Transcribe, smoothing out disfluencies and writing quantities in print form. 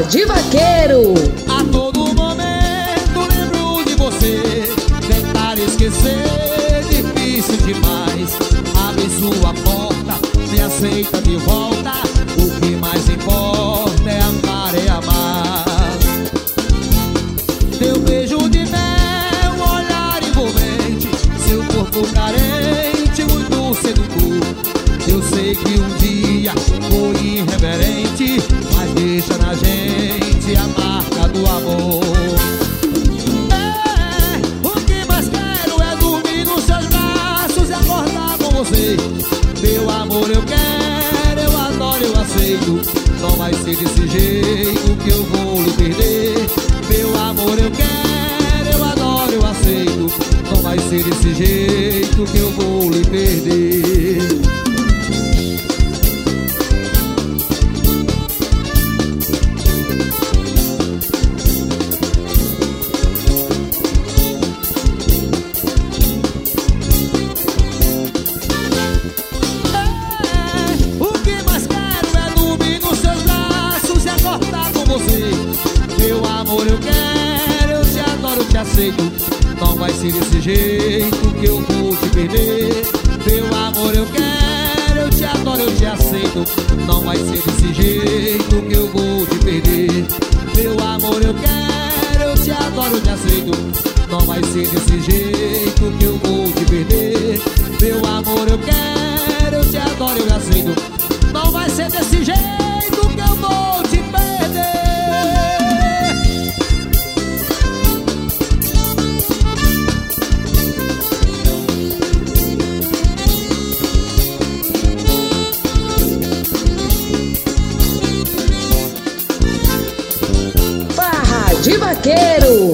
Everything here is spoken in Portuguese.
de Vaqueiro. A todo momento lembro de você. Tentar esquecer, difícil demais. Abre sua porta, me aceita de volta. O que mais importa é amar, é amar. Teu beijo de mel, um olhar envolvente, seu corpo carente, muito sedutor. Eu sei que um dia foi irreverente, mas deixa na gente a marca do amor. O que mais quero é dormir nos seus braços e acordar com você. Meu amor, eu quero, eu adoro, eu aceito. Não vai ser desse jeito que eu vou lhe perder. Meu amor, eu quero, eu adoro, eu aceito. Não vai ser desse jeito que eu vou lhe perder. Meu amor, eu quero, eu te adoro, eu te aceito. Não vai ser desse jeito que eu vou te perder. Meu amor, eu quero, eu te adoro, eu te aceito. Não vai ser desse jeito que eu vou te perder. Meu amor, eu quero, eu te adoro, eu te aceito. Não vai ser desse jeito que eu vou te perder. Meu amor, eu quero, eu te adoro, eu te aceito. Não vai ser desse jeito que eu vou te perder. De Vaqueiro.